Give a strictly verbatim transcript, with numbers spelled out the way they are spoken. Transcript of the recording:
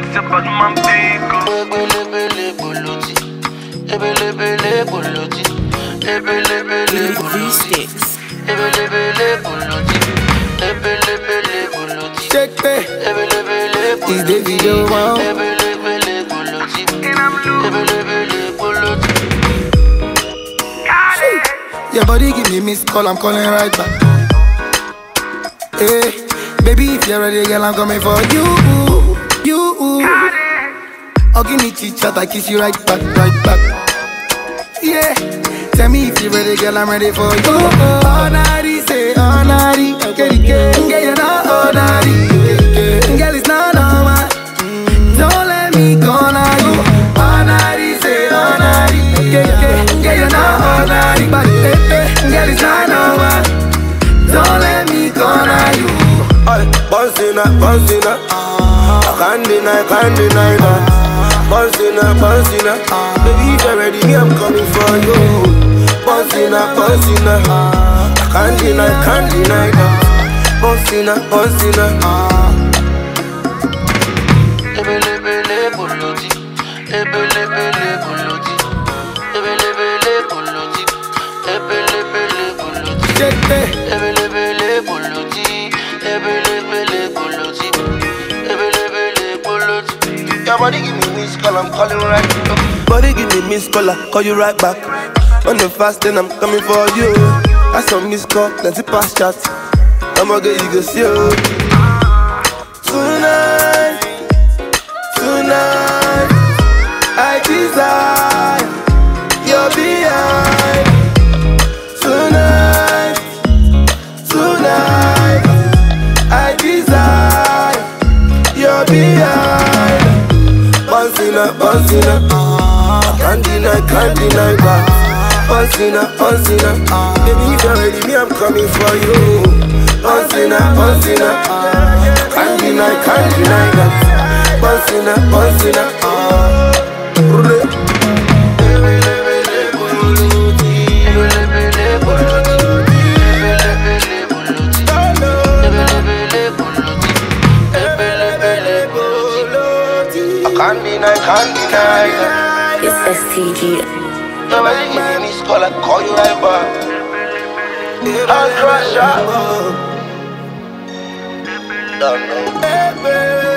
it's about my pico. Ebelebele boloti, ebelebele boloti, ebelebele boloti, ebelebele boloti, ebelebele boloti. Check me, is the video wow? Ebelebele boloti, ebelebele boloti. Your body give me missed call, I'm calling right back. Hey, baby, if you're ready, girl, I'm coming for you, you. I'll give me chit chat, I kiss you right back, right back. Yeah, tell me if you're ready, girl, I'm ready for you. Ordinary, say ordinary, okay, okay. Girl, you're not ordinary, okay. Girl, it's not normal. Don't let me corner you. Ordinary, say ordinary, okay, okay. Girl, you're not ordinary, but girl, it's not normal. Don't let me corner you. Bouncing up, bouncing up. I can't deny, can't deny that. Bouncing up, bouncing up. Baby, if you're ready, me, I'm coming for you. Bouncing up, bouncing up. I can't deny, can't deny that. Bouncing up, bouncing up. Ebelebele boloti, ebelebele boloti, ebelebele boloti, ebelebele boloti. Check me. Ebelebele boloti, ebelebele boloti, ebelebele boloti. Your body give me missed call, I'm calling right back. Body give me missed call, I call you right back. On the fast, then I'm coming for you. I saw missed call, let's pass chat. I'ma get you go see you. Tonight, tonight, I desire your behind. Tonight, tonight, I desire your behind. Bouncing up, bouncing up, I can't deny, can't deny that. Bouncing up, bouncing up, baby if you're ready, me I'm coming for you. Bouncing up, bouncing up, can't deny, can't deny that. Bouncing up, bouncing up, Ebelebele boloti, ebelebele boloti, ebelebele boloti, ebelebele boloti, ebelebele boloti. I can't deny, can't deny that. It's S T G. Nobody give me this call, I call you right back. I'll crush up. Don't know.